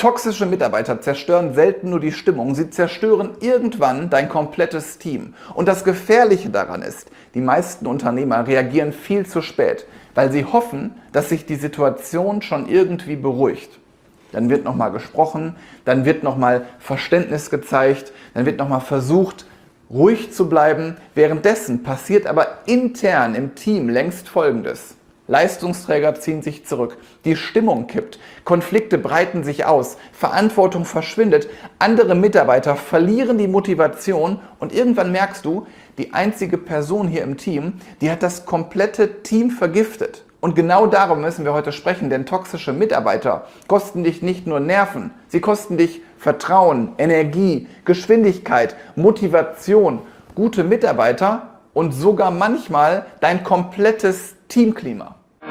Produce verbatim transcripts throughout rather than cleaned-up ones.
Toxische Mitarbeiter zerstören selten nur die Stimmung, sie zerstören irgendwann dein komplettes Team. Und das Gefährliche daran ist, die meisten Unternehmer reagieren viel zu spät, weil sie hoffen, dass sich die Situation schon irgendwie beruhigt. Dann wird nochmal gesprochen, dann wird nochmal Verständnis gezeigt, dann wird nochmal versucht, ruhig zu bleiben. Währenddessen passiert aber intern im Team längst Folgendes. Leistungsträger ziehen sich zurück, die Stimmung kippt, Konflikte breiten sich aus, Verantwortung verschwindet, andere Mitarbeiter verlieren die Motivation und irgendwann merkst du, die einzige Person hier im Team, die hat das komplette Team vergiftet. Und genau darum müssen wir heute sprechen, denn toxische Mitarbeiter kosten dich nicht nur Nerven, sie kosten dich Vertrauen, Energie, Geschwindigkeit, Motivation, gute Mitarbeiter und sogar manchmal dein komplettes Teamklima.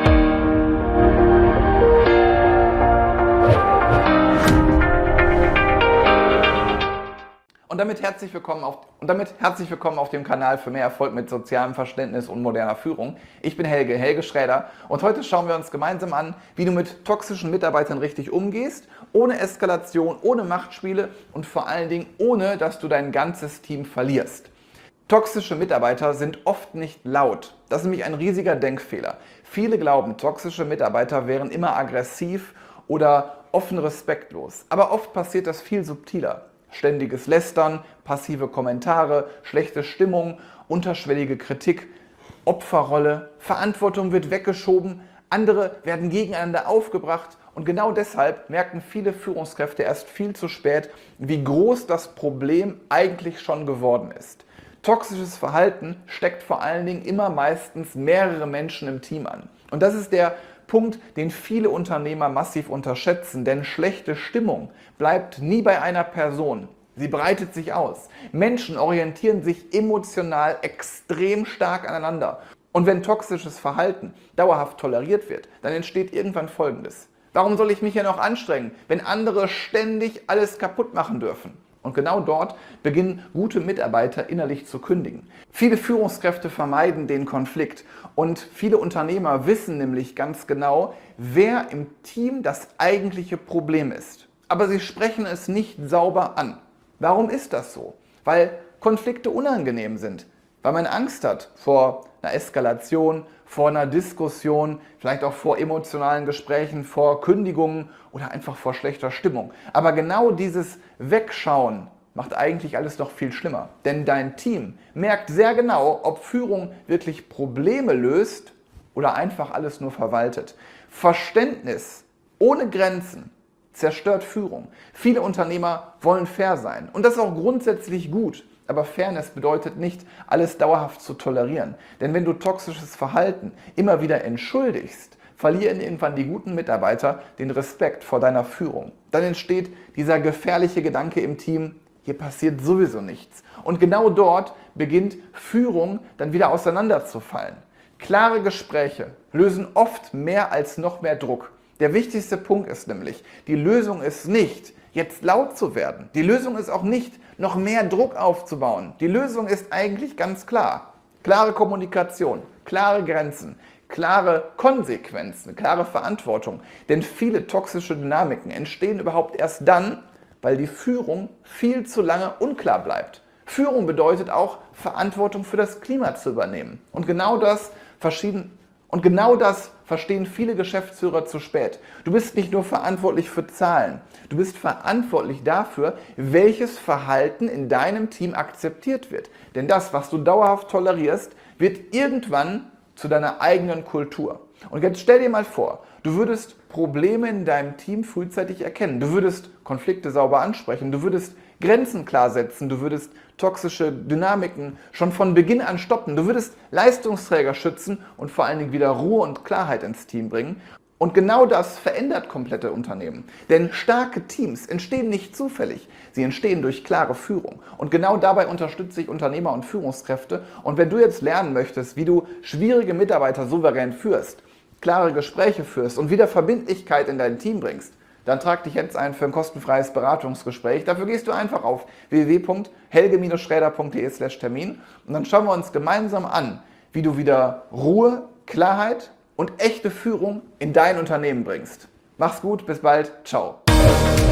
Und damit, herzlich willkommen auf, und damit herzlich willkommen auf dem Kanal für mehr Erfolg mit sozialem Verständnis und moderner Führung. Ich bin Helge, Helge Schräder, und heute schauen wir uns gemeinsam an, wie du mit toxischen Mitarbeitern richtig umgehst, ohne Eskalation, ohne Machtspiele und vor allen Dingen ohne, dass du dein ganzes Team verlierst. Toxische Mitarbeiter sind oft nicht laut. Das ist nämlich ein riesiger Denkfehler. Viele glauben, toxische Mitarbeiter wären immer aggressiv oder offen respektlos. Aber oft passiert das viel subtiler. Ständiges Lästern, passive Kommentare, schlechte Stimmung, unterschwellige Kritik, Opferrolle, Verantwortung wird weggeschoben, andere werden gegeneinander aufgebracht und genau deshalb merken viele Führungskräfte erst viel zu spät, wie groß das Problem eigentlich schon geworden ist. Toxisches Verhalten steckt vor allen Dingen immer meistens mehrere Menschen im Team an. Und das ist der Punkt, den viele Unternehmer massiv unterschätzen, denn schlechte Stimmung bleibt nie bei einer Person. Sie breitet sich aus. Menschen orientieren sich emotional extrem stark aneinander. Und wenn toxisches Verhalten dauerhaft toleriert wird, dann entsteht irgendwann Folgendes. Warum soll ich mich ja noch anstrengen, wenn andere ständig alles kaputt machen dürfen? Und genau dort beginnen gute Mitarbeiter innerlich zu kündigen. Viele Führungskräfte vermeiden den Konflikt und viele Unternehmer wissen nämlich ganz genau, wer im Team das eigentliche Problem ist. Aber sie sprechen es nicht sauber an. Warum ist das so? Weil Konflikte unangenehm sind, weil man Angst hat vor einer Eskalation, vor einer Diskussion, vielleicht auch vor emotionalen Gesprächen, vor Kündigungen oder einfach vor schlechter Stimmung. Aber genau dieses Wegschauen macht eigentlich alles noch viel schlimmer. Denn dein Team merkt sehr genau, ob Führung wirklich Probleme löst oder einfach alles nur verwaltet. Verständnis ohne Grenzen zerstört Führung. Viele Unternehmer wollen fair sein und das ist auch grundsätzlich gut. Aber Fairness bedeutet nicht, alles dauerhaft zu tolerieren. Denn wenn du toxisches Verhalten immer wieder entschuldigst, verlieren irgendwann die guten Mitarbeiter den Respekt vor deiner Führung. Dann entsteht dieser gefährliche Gedanke im Team, hier passiert sowieso nichts. Und genau dort beginnt Führung dann wieder auseinanderzufallen. Klare Gespräche lösen oft mehr als noch mehr Druck. Der wichtigste Punkt ist nämlich, die Lösung ist nicht, jetzt laut zu werden. Die Lösung ist auch nicht, noch mehr Druck aufzubauen. Die Lösung ist eigentlich ganz klar. Klare Kommunikation, klare Grenzen, klare Konsequenzen, klare Verantwortung. Denn viele toxische Dynamiken entstehen überhaupt erst dann, weil die Führung viel zu lange unklar bleibt. Führung bedeutet auch, Verantwortung für das Klima zu übernehmen. Und genau das verschieden Und genau das verstehen viele Geschäftsführer zu spät. Du bist nicht nur verantwortlich für Zahlen, du bist verantwortlich dafür, welches Verhalten in deinem Team akzeptiert wird. Denn das, was du dauerhaft tolerierst, wird irgendwann zu deiner eigenen Kultur. Und jetzt stell dir mal vor, du würdest Probleme in deinem Team frühzeitig erkennen, du würdest Konflikte sauber ansprechen, du würdest Grenzen klar setzen, du würdest toxische Dynamiken schon von Beginn an stoppen, du würdest Leistungsträger schützen und vor allen Dingen wieder Ruhe und Klarheit ins Team bringen. Und genau das verändert komplette Unternehmen. Denn starke Teams entstehen nicht zufällig, sie entstehen durch klare Führung. Und genau dabei unterstütze ich Unternehmer und Führungskräfte. Und wenn du jetzt lernen möchtest, wie du schwierige Mitarbeiter souverän führst, klare Gespräche führst und wieder Verbindlichkeit in dein Team bringst, dann trag dich jetzt ein für ein kostenfreies Beratungsgespräch. Dafür gehst du einfach auf w w w punkt helge schräder punkt de slash Termin und dann schauen wir uns gemeinsam an, wie du wieder Ruhe, Klarheit und echte Führung in dein Unternehmen bringst. Mach's gut, bis bald, ciao.